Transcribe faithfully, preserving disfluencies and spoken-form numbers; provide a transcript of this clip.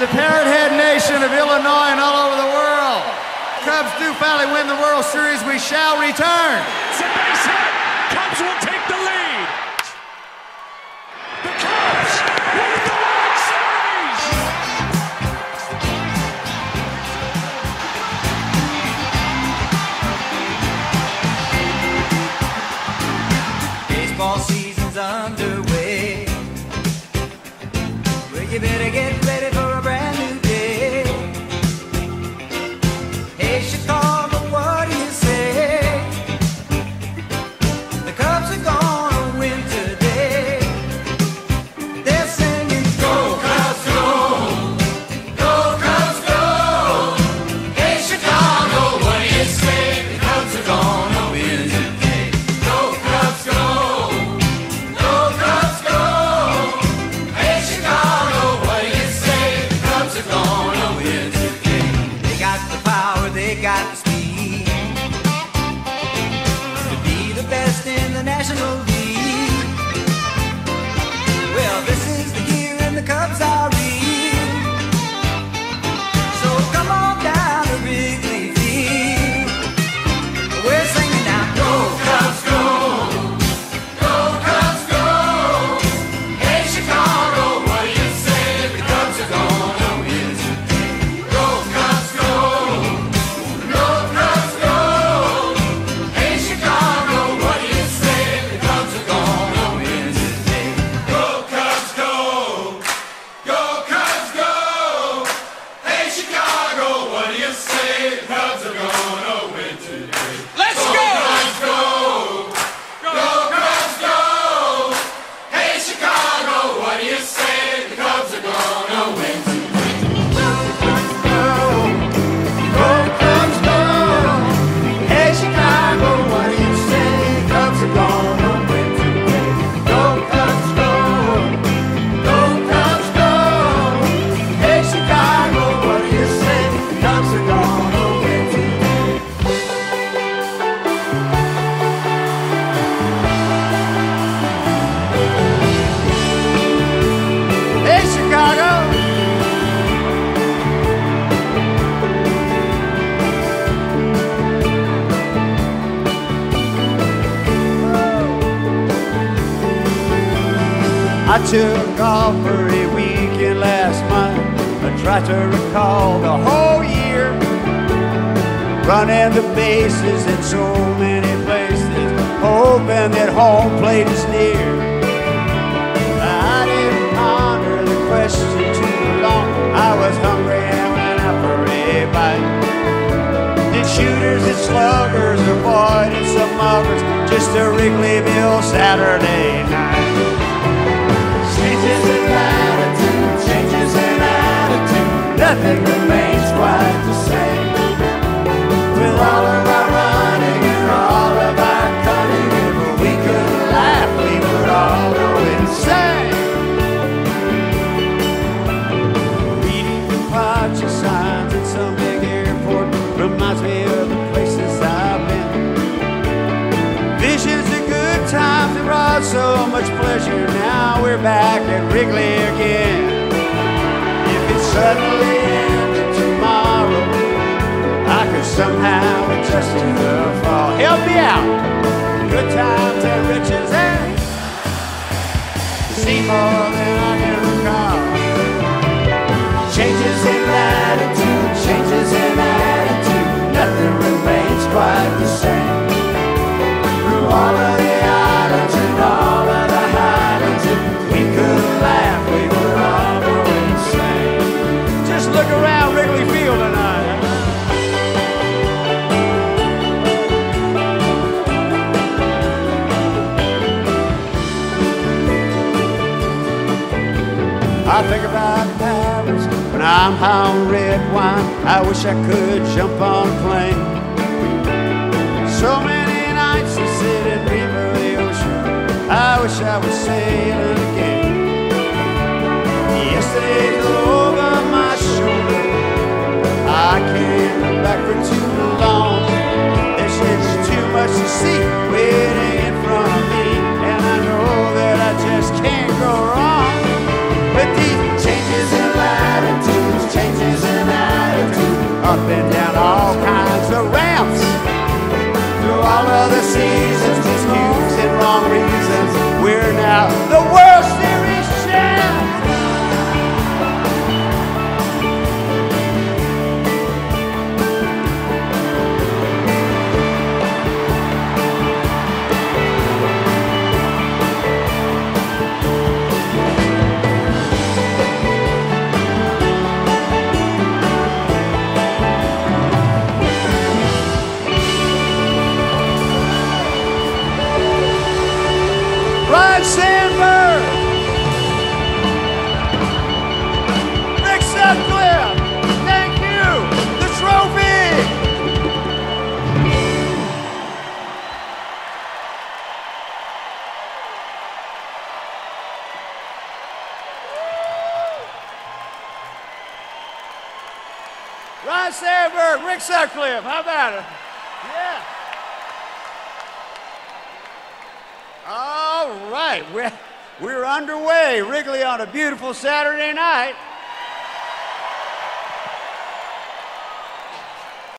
the Parrot Head Nation of Illinois and all over the world. Cubs do finally win the World Series. We shall return. It's a base hit. Cubs will take the lead. The Cubs win the World Series. Baseball season's underway. Well, you better get ready for a brand new day. Hey, Chicago, what do you say? The Cubs are gonna win today. They're singing, go Cubs, go! Go Cubs, go! Hey, Chicago, what do you say? The Cubs are gonna win today. Go Cubs, go! Go Cubs, go! Hey, Chicago, what do you say? The Cubs are gonna win today. They got the power, they got the speed to be the best in the National League. Well, this is the year and the Cubs are real. So come on down to Wrigley Field. We're singing now, go Cubs, go! Go Cubs, go! Hey, Chicago, what do you say? The Cubs are gonna win today. Go Cubs, go! Go Cubs, go! Hey, Chicago, what do you say? The Cubs are gonna win today. Go Cubs, go! Go Cubs, go! Hey, Chicago, what do you say? The Cubs are gonna win today. Let's Go go. Cubs, go! Go Cubs, go! Hey, Chicago, what do you say? The Cubs are gonna win today. Go Cubs, go! Go Cubs, go! Hey, Chicago, what do you say? The Cubs are gonna win today. Go Cubs, go! Go Cubs, go! Hey, Chicago, what do you say? The Cubs are gonna win today. Hey, Chicago! I took off for a weekend last month. I tried to recall the whole year, running the bases in so many places, hoping that home plate is near. I didn't ponder the question too long. I was hungry and went out for a bite. Did shooters and sluggers avoided some muggers? Just a Wrigleyville Saturday night. Changes in attitude, changes in attitude, nothing remains quite the same. With all of our running and all of our cunning, if we could laugh, we would all go insane. Reading the departure signs at some big airport reminds me of the places I've been. Visions of good times that brought so much pleasure. Now we're back at Wrigley again. If it suddenly ended tomorrow, I could somehow adjust to the fall. Help me out. Good times and riches and see more than I can recall. Changes in attitude, changes in attitude, nothing remains quite the same. Through all of the islands and all of the highlands, if we could laugh, we would all go insane. Just look around Wrigley Field tonight. I think about Paris when I'm high on red wine. I wish I could jump on a plane. So many nights to sit and dream of the ocean. I wish I was sailing again. Yesterday's over my shoulder. I can't look back for too long. There's just too much to see waiting in front of me, and I know that I just can't go wrong. But these changes in latitude, of the seasons, disputes and wrong reasons. We're now the World Series champs. Ryne Sandberg, Rick Sutcliffe, thank you, the trophy. Ryne Sandberg, Rick Sutcliffe, how about it? Yeah. All right, we're, we're underway. Wrigley on a beautiful Saturday night.